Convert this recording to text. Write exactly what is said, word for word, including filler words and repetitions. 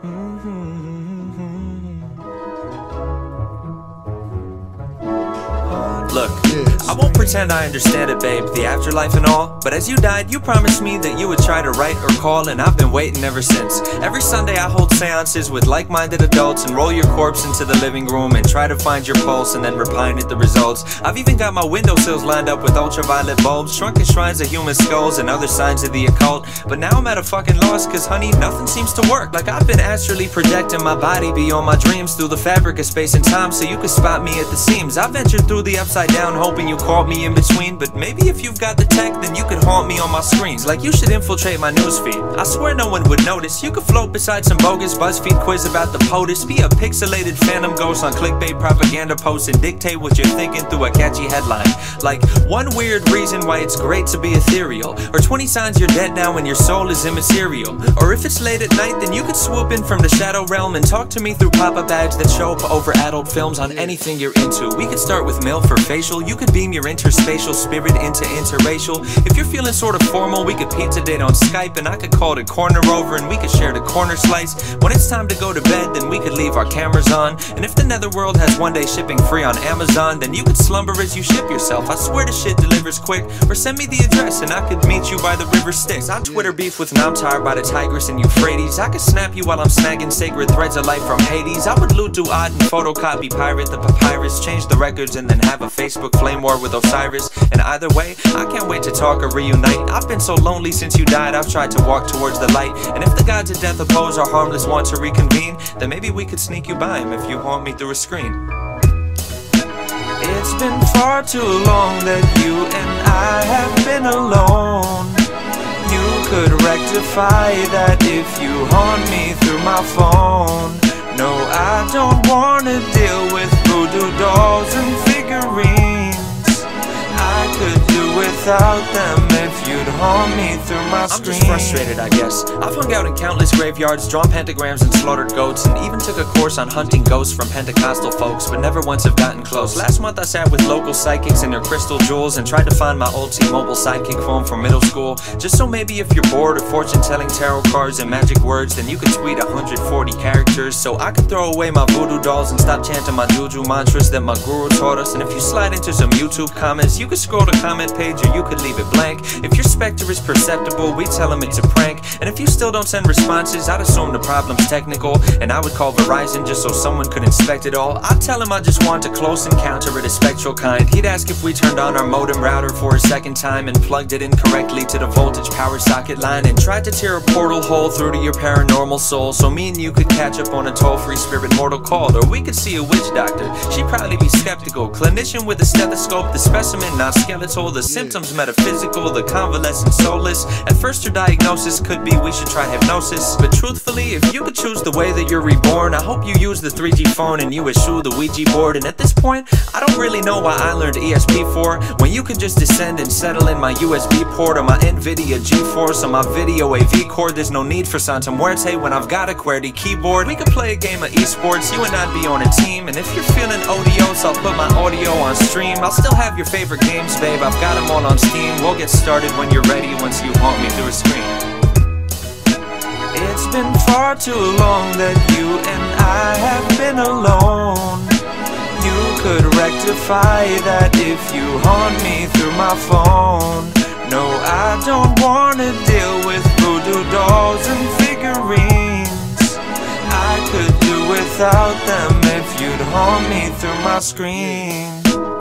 Look, I won't pretend I understand it, babe, the afterlife and all, but as you died, you promised me that you would try to write or call, and I've been waiting ever since. Every Sunday I hold seances with like-minded adults and roll your corpse into the living room and try to find your pulse and then repine at the results. I've even got my windowsills lined up with ultraviolet bulbs, shrunken shrines of human skulls and other signs of the occult, but now I'm at a fucking loss, cause honey, nothing seems to work. Like I've been astrally projecting my body beyond my dreams through the fabric of space and time so you could spot me at the seams. I ventured through the upside down hoping you caught me in between, but maybe if you've got the tech then you could haunt me on my screens. Like you should infiltrate my newsfeed. I swear no one would notice. You could float beside some bogus BuzzFeed quiz about the POTUS, be a pixelated phantom ghost on clickbait propaganda posts and dictate what you're thinking through a catchy headline. Like one weird reason why it's great to be ethereal, or twenty signs you're dead now and your soul is immaterial. Or if it's late at night then you could swoop in from the shadow realm and talk to me through pop-up ads that show up over adult films on anything you're into. We could start with mail for facial. You could beam your interspatial spirit into interracial. If you're feeling sort of formal, we could pizza date on Skype and I could call it corner over and we could share the corner slice. When it's time to go to bed then we could leave our cameras on, and if the netherworld has one day shipping free on Amazon then you could slumber as you ship yourself. I swear the shit delivers quick. Or send me the address and I could meet you by the river Styx. I Twitter beef with Namtar by the Tigris and Euphrates. I could snap you while I'm snagging sacred threads of life from Hades. I would loot Duat and photocopy pirate the papyrus, change the records and then have a Facebook flame war with Osiris. And either way, I can't wait to talk or reunite. I've been so lonely since you died, I've tried to walk towards the light. And if the gods of death oppose or harmless want to reconvene, then maybe we could sneak you by him if you haunt me through a screen. It's been far too long that you and I have been alone. You could rectify that if you haunt me through my phone. No, I don't wanna deal with voodoo dolls and figurines. I could do without them if you'd haunt me through my screen. I'm just frustrated, I guess. I've hung out in countless graveyards, drawn pentagrams and slaughtered goats, and even took a course on hunting ghosts from Pentecostal folks, but never once have gotten close. Last month I sat with local psychics and their crystal jewels and tried to find my old T-Mobile sidekick phone from middle school, just so maybe if you're bored of fortune-telling tarot cards and magic words, then you could tweet one hundred forty characters, so I could throw away my voodoo dolls and stop chanting my juju mantras that my guru taught us. And if you slide into some YouTube comments, you could scroll the comment page or you could leave it blank. If your specter is perceptible, we tell them it's a prank. And if you still don't send responses, I'd assume the problem's technical, and I would call Verizon just so someone could inspect it all. I'd tell him I just want a close encounter of the spectral kind. He'd ask if we turned on our modem router for a second time and plugged it incorrectly to the voltage power socket line and tried to tear a portal hole through to your paranormal soul so me and you could catch up on a toll-free spirit mortal call. Or we could see a witch doctor. She'd probably be skeptical. Clinician with a stethoscope, the specimen not skeletal, the symptoms metaphysical, the convalescent soulless. At first her diagnosis could be we should try hypnosis, but truthfully if you could choose the way that you're reborn, I hope you use the three G phone and you eschew the Ouija board. And at this point I don't really know why I learned E S P four when you can just descend and settle in my U S B port or my NVIDIA GeForce or my video A V cord. There's no need for Santa Muerte when I've got a QWERTY keyboard. We could play a game of esports, you and I'd be on a team, and if you're feeling odious I'll put my audio on stream. I'll still have your favorite games, babe, I've got them all on Steam. We'll get started when you're ready once you haunt me through a screen. It's been far too long that you and I have been alone. You could rectify that if you haunt me through my phone. No, I don't wanna deal with voodoo dolls and figurines. I could do without them if you'd haunt me through my screen.